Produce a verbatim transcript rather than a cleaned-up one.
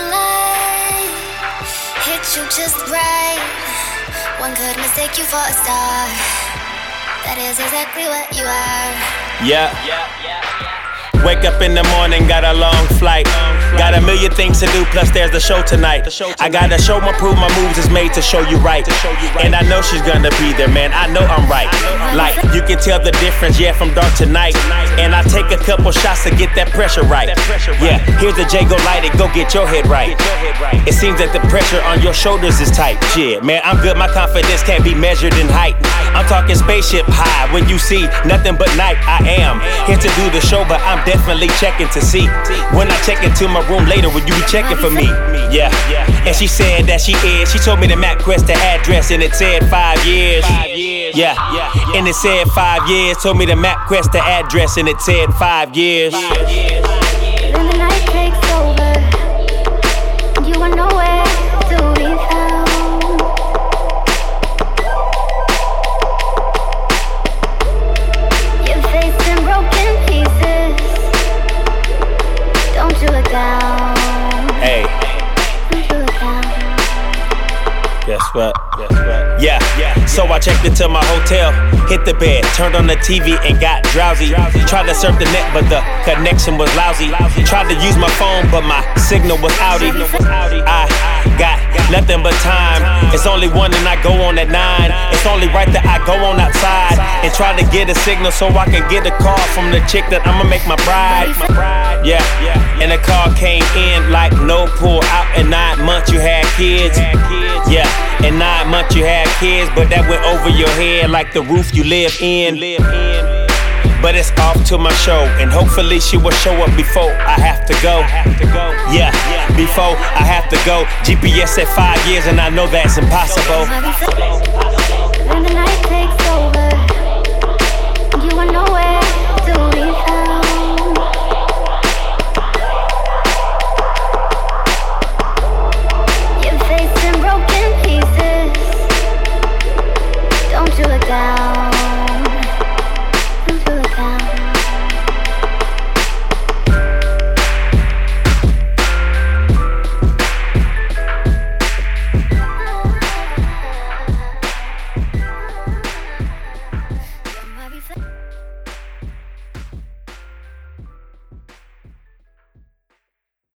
moonlight hit you just right. One could mistake you for a star. That is exactly what you are. Yeah. Yeah, yeah, yeah. Wake up in the morning, got a long flight. Got a million things to do, plus there's the show tonight. I gotta show my prove my moves is made to show you right. And I know she's gonna be there, man, I know I'm right. Like, you can tell the difference, yeah, from dark to night. And I take a couple shots to get that pressure right. Yeah, here's the J, go light it, go get your head right. It seems that the pressure on your shoulders is tight. Yeah, man, I'm good, my confidence can't be measured in height. I'm talking spaceship high, when you see nothing but night. I am here to do the show, but I'm definitely checking to see. When I check into my room later, will you be checking for me? Yeah, and she said that she is. She told me the MapQuest the address and it said five years. Yeah, and it said five years. Told me the MapQuest the address and it said five years. Then the night takes over, and you are nowhere to be found. Your face in broken pieces. Don't you look down. Hey. Don't you look down. Guess what? Guess what? Yeah, yeah. So I checked into my hotel, hit the bed, turned on the T V and got drowsy. Tried to surf the net, but the connection was lousy. Tried to use my phone, but my signal was outy. I got nothing but time. It's only one and I go on at nine. It's only right that I go on outside and try to get a signal so I can get a call from the chick that I'ma make my bride. Yeah, and the call came in like no pull out. In nine months you had kids. Yeah, in nine months you had kids, but that went over your head like the roof you live in. But it's off to my show, and hopefully she will show up before I have to go. Yeah, before I have to go. G P S said five years, and I know that's impossible.